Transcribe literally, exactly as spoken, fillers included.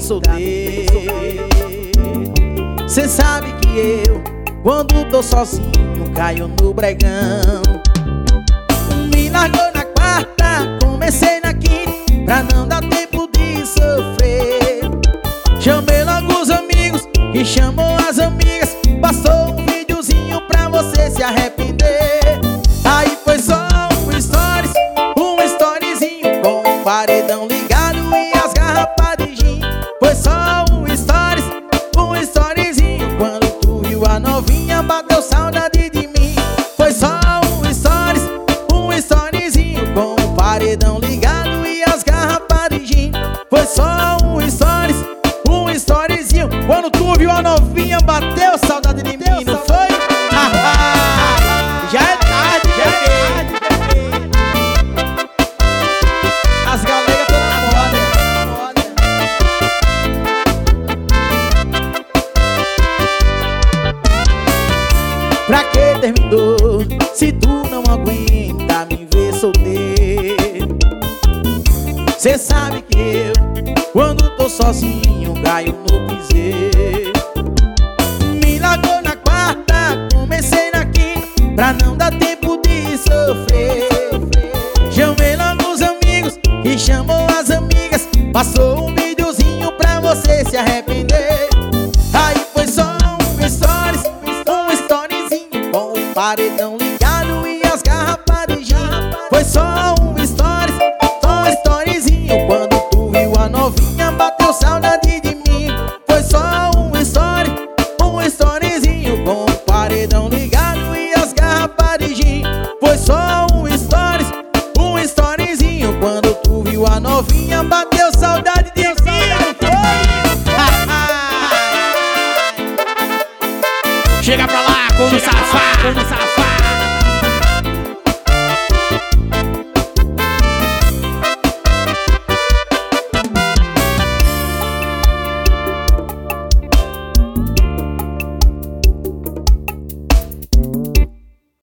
solteiro. Cê sabe que eu, quando tô sozinho, caio no bregão. Me largou na quarta, comecei na quinta, pra não dar tempo de sofrer. Chamei logo os amigos, que chamou as amigas, passou um videozinho pra você se arrepender. Aí foi só um stories, um storyzinho com o paredão ligado e as garrafas de gin. Foi só um stories, um storyzinho, quando tu viu a novinha bateu saudade de mim. Foi só um stories, um storyzinho com o paredão ligado e as garrafas de gin. Foi só um stories, um storyzinho, quando tu viu a novinha bateu saudade de mim, não foi? Já é tarde, já é tarde. As galega tão na moda. Pra que terminou, se tu não aguenta me ver solteiro? Cê sabe que eu, quando tô sozinho, caio no piseiro. Me largou na quarta, comecei na quinta, pra não dar tempo de sofrer. Chamei logo os amigos, que chamou as amigas, passou um videozinho pra você se arrepender. Aí foi só um stories, um storyzinho com o paredão ligado e as garrafas de gin. Foi só um stories, um storyzinho, quando tu viu a novinha bateu saudade de mim. Foi só um story, um storyzinho com o paredão ligado e as garrafas de gin. Foi só um stories, um storyzinho, quando tu viu a novinha bateu saudade de mim. Chega pra lá, como safado, como safado.